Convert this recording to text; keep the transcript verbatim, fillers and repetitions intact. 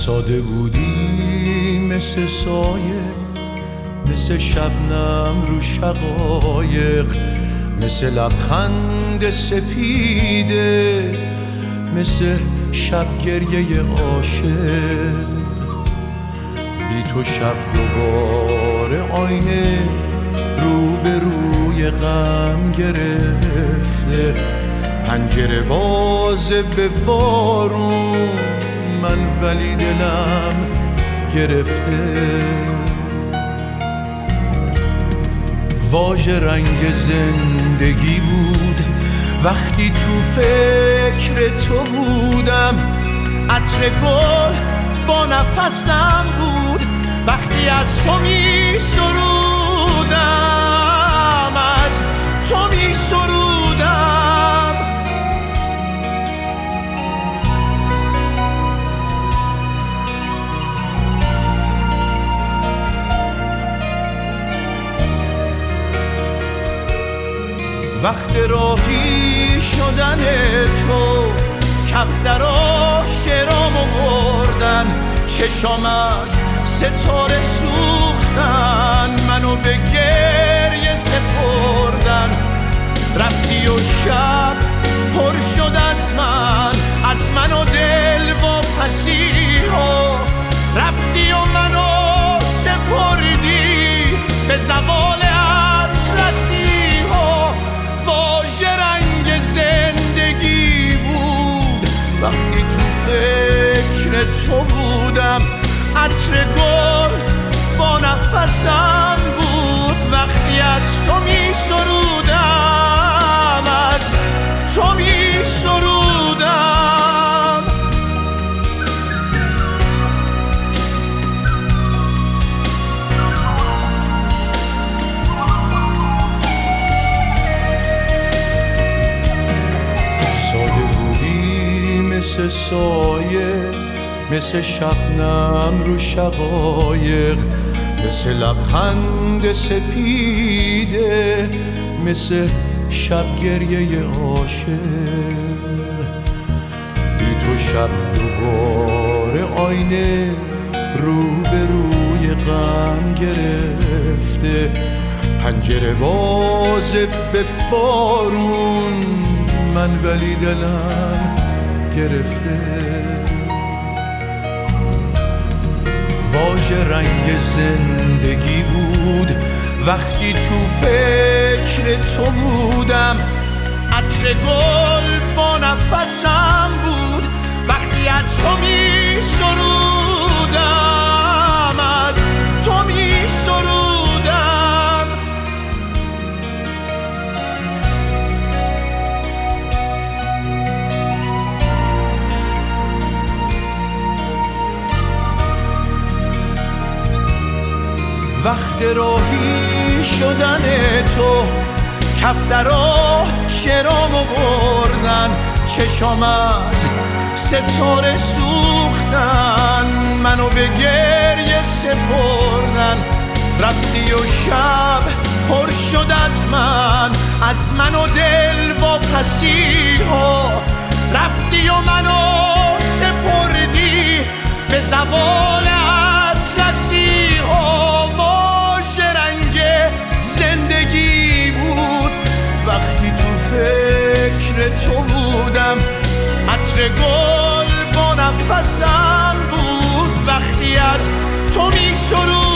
ساده بودی مثل سایه، مثل شبنم رو شقایق، مثل لبخند سپیده، مثل شب گریه عاشق. بی تو شب دوباره آینه رو به روی غم گرفته، پنجره بازه به بارون من ولی دلم گرفته. واژه رنگ زندگی بود وقتی تو فکر تو بودم، عطر گل با نفسم بود وقتی از تو می سرودم، از تو می سرودم. وقت راهی شدن تو کفترا شرامو بردن، چشام از ستاره سوختن، منو به گریه سپردن. رفتی و شب پر شد از من، از من و دل و پسیها. رفتی و منو سپردی به زوال اطلسیها. واژه رنگ زندگی بود وقتی تو فکر تو بودم، عطر گل با نفسم بود وقتی از تو می سرودم، از تو می سرودم. ساده بودی مثل سایه، مثل شبنم رو شقایق، مثل لبخند سپیده، مثل شب گریه عاشق. بی تو شب دوباره آینه رو به روی غم گرفته، پنجره بازه به بارون من ولی دلم گرفته. واژه رنگ زندگی بود وقتی تو فکر تو بودم، عطر گل با نفسم بود وقتی از تو می سرودم، از تو می سرودم. وقت راهی شدن تو کفترا شرامو بردن، چشام از ستاره سوختن، منو به گریه سپردن. رفتی و شب پر شد از من، از من و دل و پسیها. رفتی و منو سپردی به زوال اطلسیها. واژه رنگ زندگی بود وقتی تو فکر تو بودم، عطر گل با نفسم بود وقتی از تو می سرودم.